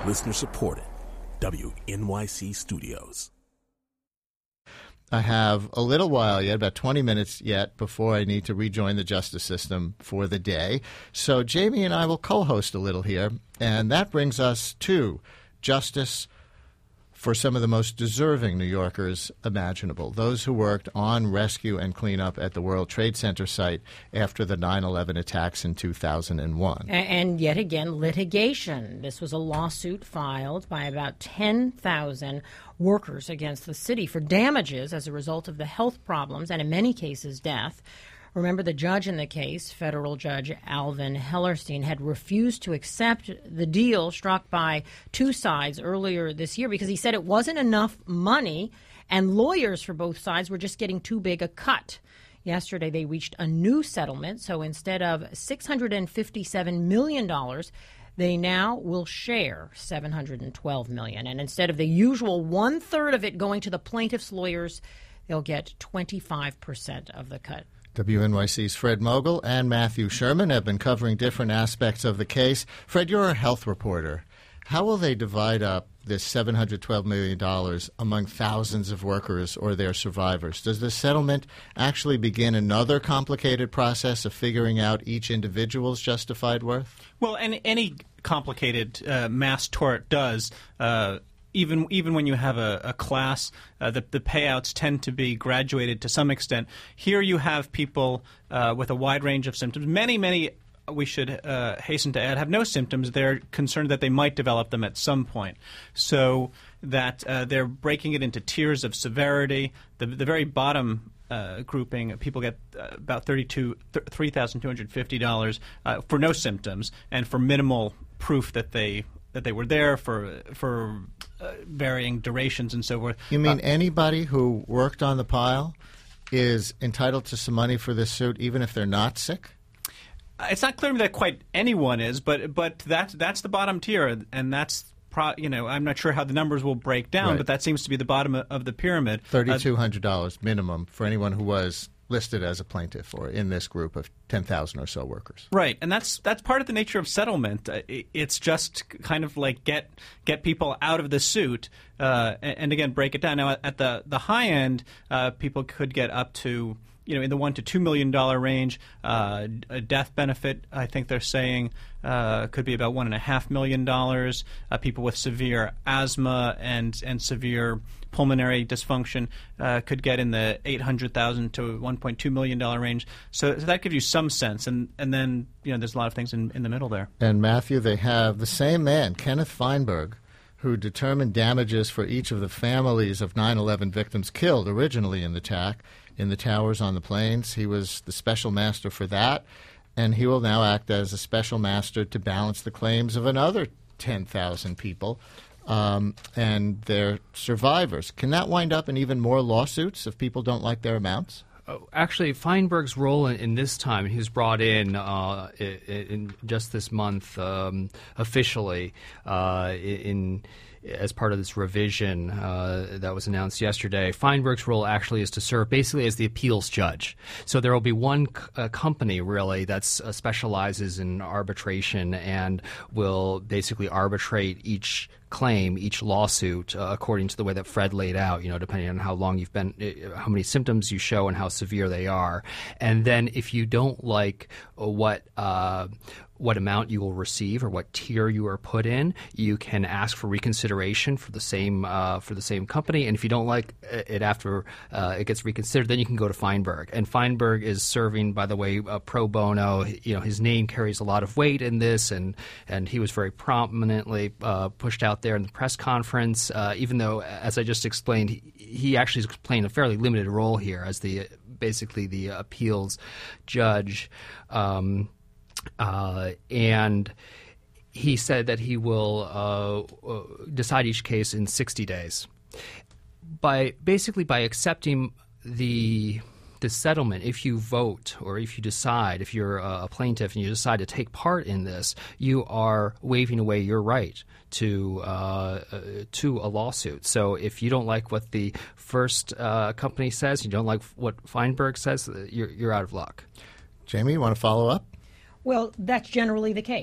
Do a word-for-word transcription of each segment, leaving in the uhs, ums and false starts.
Listener supported. W N Y C Studios. I have a little while yet, about twenty minutes yet, before I need to rejoin the justice system for the day. So Jamie and I will co-host a little here, and that brings us to justice for some of the most deserving New Yorkers imaginable, those who worked on rescue and cleanup at the World Trade Center site after the nine eleven attacks in two thousand one. And yet again, litigation. This was a lawsuit filed by about ten thousand workers against the city for damages as a result of the health problems and, in many cases, death. Remember, the judge in the case, federal judge Alvin Hellerstein, had refused to accept the deal struck by two sides earlier this year because he said it wasn't enough money and lawyers for both sides were just getting too big a cut. Yesterday, they reached a new settlement. So instead of six hundred fifty-seven million dollars, they now will share seven hundred twelve million dollars. And instead of the usual one-third of it going to the plaintiff's lawyers, they'll get twenty-five percent of the cut. W N Y C's Fred Mogul and Matthew Sherman have been covering different aspects of the case. Fred, you're a health reporter. How will they divide up this seven hundred twelve million dollars among thousands of workers or their survivors? Does the settlement actually begin another complicated process of figuring out each individual's justified worth? Well, and any complicated uh, mass tort does. Uh, Even even when you have a, a class, uh, the, the payouts tend to be graduated to some extent. Here you have people uh, with a wide range of symptoms. Many, many, we should uh, hasten to add, have no symptoms. They're concerned that they might develop them at some point. So that uh, they're breaking it into tiers of severity. The, the very bottom uh, grouping, people get uh, about thirty-two, three thousand two hundred fifty dollars uh, for no symptoms and for minimal proof that they that they were there for for uh, varying durations and so forth. You mean uh, anybody who worked on the pile is entitled to some money for this suit, even if they're not sick? It's not clear to me that quite anyone is, but but that's that's the bottom tier, and that's pro, you know I'm not sure how the numbers will break down, Right. but that seems to be the bottom of the pyramid. thirty-two hundred dollars uh, minimum for anyone who was listed as a plaintiff or in this group of ten thousand or so workers. Right, and that's that's part of the nature of settlement. Uh, it, it's just kind of like get get people out of the suit, uh, and, and again break it down. Now at the the high end, uh, people could get up to, you know, in the one to two million dollar range. Uh, a death benefit, I think they're saying, uh, could be about one and a half million dollars. Uh, people with severe asthma and and severe pulmonary dysfunction uh, could get in the eight hundred thousand to one point two million dollar range. So, so that gives you some sense, and and then you know there's a lot of things in, in the middle there. And Matthew, they have the same man, Kenneth Feinberg, who determined damages for each of the families of nine eleven victims killed originally in the attack in the towers on the plains. He was the special master for that, and he will now act as a special master to balance the claims of another ten thousand people um, and their survivors. Can that wind up in even more lawsuits if people don't like their amounts? Oh, actually, Feinberg's role in, in this time, he was brought in, uh, in, in just this month um, officially uh, in as part of this revision uh, that was announced yesterday. Feinberg's role actually is to serve basically as the appeals judge. So there will be one c- uh, company really that uh, specializes in arbitration and will basically arbitrate each claim, each lawsuit, uh, according to the way that Fred laid out, you know, depending on how long you've been, uh, how many symptoms you show and how severe they are. And then if you don't like uh, what uh, what amount you will receive or what tier you are put in, you can ask for reconsideration for the same uh, for the same company. And if you don't like it after uh, it gets reconsidered, then you can go to Feinberg. And Feinberg is serving, by the way, uh, pro bono. You know, his name carries a lot of weight in this, and and he was very prominently uh, pushed out there in the press conference. Uh, even though, as I just explained, he, he actually is playing a fairly limited role here as the basically the appeals judge. Um, Uh, and he said that he will uh, decide each case in sixty days. By basically by accepting the the settlement, if you vote or if you decide, if you're a plaintiff and you decide to take part in this, you are waiving away your right to uh, to a lawsuit. So if you don't like what the first uh, company says, you don't like what Feinberg says, you're, you're out of luck. Jamie, you want to follow up? Well, that's generally the case.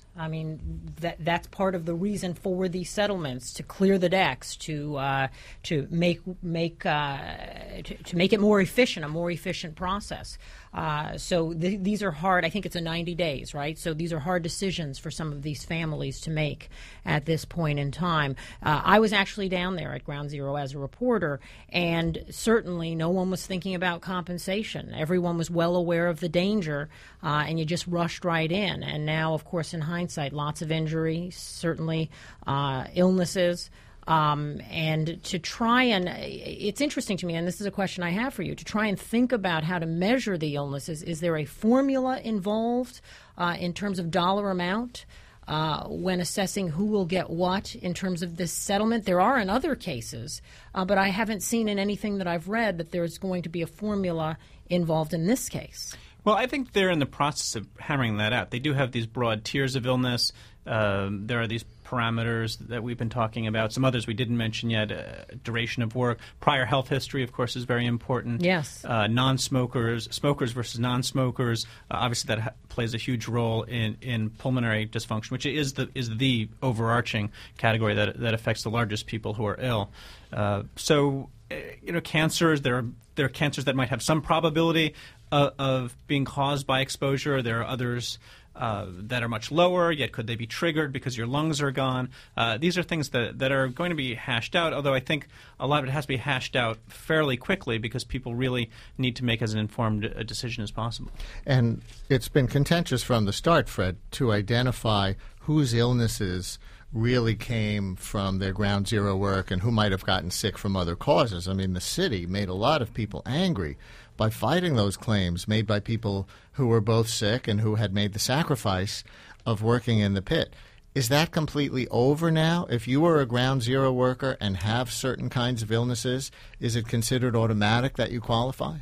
I mean, that that's part of the reason for these settlements, to clear the decks, to uh, to make make uh, to, to make it more efficient, a more efficient process. Uh, so th- these are hard. I think it's a ninety days, right? So these are hard decisions for some of these families to make at this point in time. Uh, I was actually down there at Ground Zero as a reporter, and certainly no one was thinking about compensation. Everyone was well aware of the danger, uh, and you just rushed right in. And now, of course, in hindsight, lots of injury, certainly uh, illnesses. Um, and to try and, it's interesting to me, and this is a question I have for you, to try and think about how to measure the illnesses. Is there a formula involved uh, in terms of dollar amount uh, when assessing who will get what in terms of this settlement? There are in other cases, uh, but I haven't seen in anything that I've read that there's going to be a formula involved in this case. Well, I think they're in the process of hammering that out. They do have these broad tiers of illness. Um, there are these parameters that we've been talking about. Some others we didn't mention yet. Uh, duration of work. Prior health history, of course, is very important. Yes. Uh, non-smokers, smokers versus non-smokers. Uh, obviously, that ha- plays a huge role in, in pulmonary dysfunction, which is the is the overarching category that that affects the largest people who are ill. Uh, so, uh, you know, cancers. There are there are cancers that might have some probability uh, of being caused by exposure. There are others Uh, that are much lower, yet could they be triggered because your lungs are gone? Uh, these are things that, that are going to be hashed out, although I think a lot of it has to be hashed out fairly quickly because people really need to make as an informed a decision as possible. And it's been contentious from the start, Fred, to identify whose illnesses really came from their ground zero work and who might have gotten sick from other causes. I mean, the city made a lot of people angry by fighting those claims made by people who were both sick and who had made the sacrifice of working in the pit. Is that completely over now? If you were a ground zero worker and have certain kinds of illnesses, is it considered automatic that you qualify?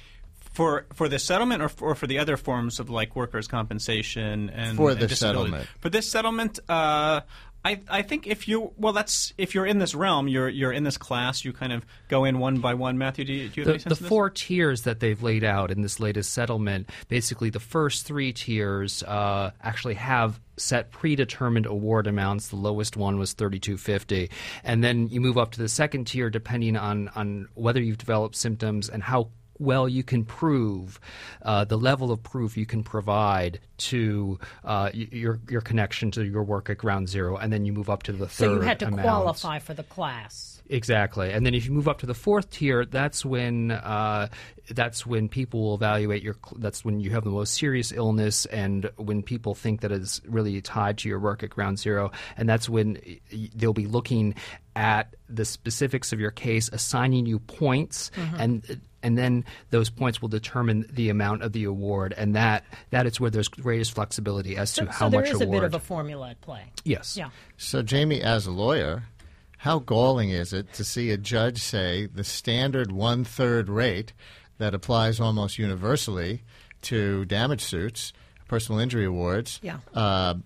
For for the settlement or for, or for the other forms of like workers' compensation and For and the disability? settlement. For this settlement, uh, I I think if you well that's if you're in this realm, you're you're in this class, you kind of go in one by one. Matthew, do you, do you have The, any sense the of four tiers that they've laid out in this latest settlement, basically the first three tiers uh, actually have set predetermined award amounts. The lowest one was thirty-two fifty, and then you move up to the second tier depending on on whether you've developed symptoms and how well you can prove, uh, the level of proof you can provide to uh, y- your your connection to your work at Ground Zero, and then you move up to the third So you had to amount. qualify for the class. Exactly, and then if you move up to the fourth tier, that's when uh, that's when people will evaluate your. That's when you have the most serious illness, and when people think that it's really tied to your work at Ground Zero, and that's when they'll be looking at the specifics of your case, assigning you points, mm-hmm. and and then those points will determine the amount of the award, and that that is where there's greatest flexibility as to so, how so much there is award. a bit of a formula at play. Yes. Yeah. So, Jamie, as a lawyer, how galling is it to see a judge say the standard one-third rate that applies almost universally to damage suits, personal injury awards, Yeah. uh,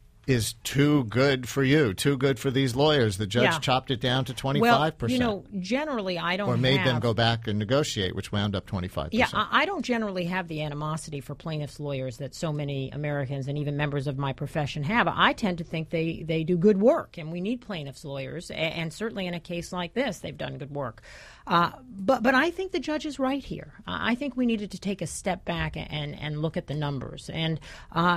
is too good for you, too good for these lawyers? The judge Yeah. chopped it down to twenty-five percent. Well, you know, generally I don't or made have, them go back and negotiate, which wound up twenty-five percent. Yeah, I, I don't generally have the animosity for plaintiffs' lawyers that so many Americans and even members of my profession have. I tend to think they, they do good work, and we need plaintiffs' lawyers, and, and certainly in a case like this, they've done good work. Uh, but but I think the judge is right here. I think we needed to take a step back and, and look at the numbers. And uh,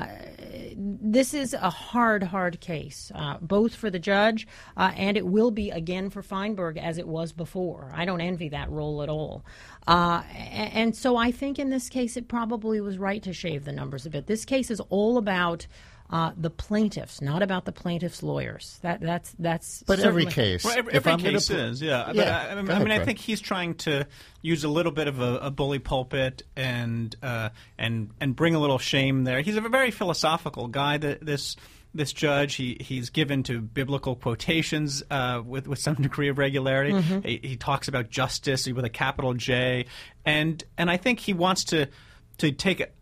this is a hard, hard case, uh, both for the judge uh, and it will be again for Feinberg as it was before. I don't envy that role at all. Uh, and, and so I think in this case it probably was right to shave the numbers a bit. This case is all about Uh, the plaintiffs, not about the plaintiffs' lawyers. That that's that's. But every certainly- case, Well, every, if every I'm gonna case pl- is, yeah. But Yeah, I, I, go I ahead, mean, I Fred. think he's trying to use a little bit of a, a bully pulpit and uh, and and bring a little shame there. He's a very philosophical guy. That this this judge, he he's given to biblical quotations uh, with with some degree of regularity. Mm-hmm. He, he talks about justice with a capital J, and and I think he wants to. to take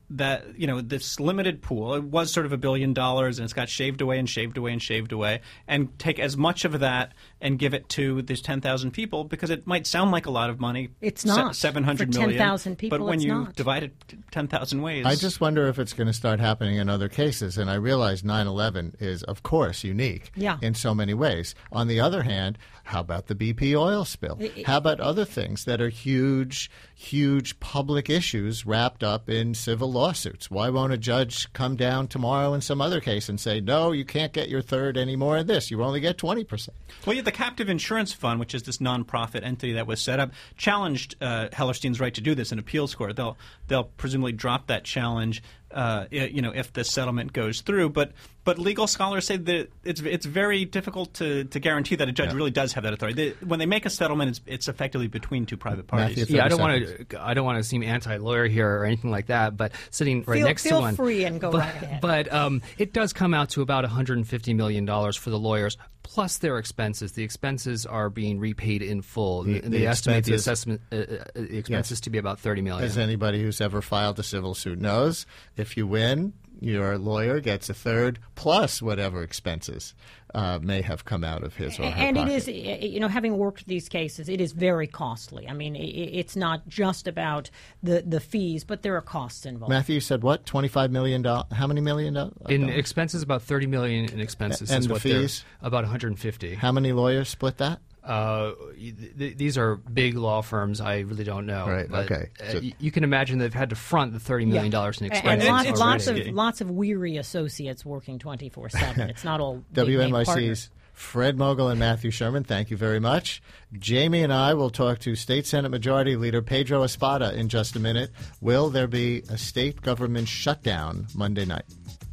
that, you know, this limited pool, it was sort of a billion dollars, and it's got shaved away and shaved away and shaved away, and take as much of that and give it to these ten thousand people, because it might sound like a lot of money. It's not. seven hundred For million. ten thousand people, but when it's you not. divide it ten thousand ways. I just wonder if it's going to start happening in other cases. And I realize nine eleven is, of course, unique Yeah. in so many ways. On the other hand, how about the B P oil spill? How about other things that are huge, huge public issues wrapped up in civil lawsuits? Why won't a judge come down tomorrow in some other case and say, no, you can't get your third anymore in this. You only get twenty percent. Well, yeah, the Captive Insurance Fund, which is this nonprofit entity that was set up, challenged uh, Hellerstein's right to do this in appeals court. They'll they'll presumably drop that challenge, uh, you know, if the settlement goes through. But but legal scholars say that it's it's very difficult to, to guarantee that a judge Yeah. really does have that authority. They, when they make a settlement, it's, it's effectively between two private parties. Matthew, Yeah, I don't thirty want to. I don't want to seem anti-lawyer here or anything like that. But sitting right Feel- next feel to one, free and go but, right ahead. But um, it does come out to about one hundred fifty million dollars for the lawyers plus their expenses. The expenses are being repaid in full. The- they the estimate the expenses- assessment uh, uh, the expenses to be about thirty million. As anybody who's ever filed a civil suit knows, if you win, your lawyer gets a third plus whatever expenses uh, may have come out of his or her And it pocket. is, you know, having worked these cases, it is very costly. I mean, i- i- it's not just about the, the fees, but there are costs involved. Matthew, you said what? twenty-five million dollars? How many million dollars? In expenses, about thirty million in expenses. And is the what they're- fees? About one hundred fifty. How many lawyers split that? Uh, th- th- these are big law firms. I really don't know. Right, But, okay. uh, So- y- you can imagine they've had to front the thirty million dollars in And- expenses. And lots, It's lots of risky. lots of weary associates working twenty-four seven. It's not all big W N Y name C's partners. Fred Mogul and Matthew Sherman, thank you very much. Jamie and I will talk to State Senate Majority Leader Pedro Espada in just a minute. Will there be a state government shutdown Monday night?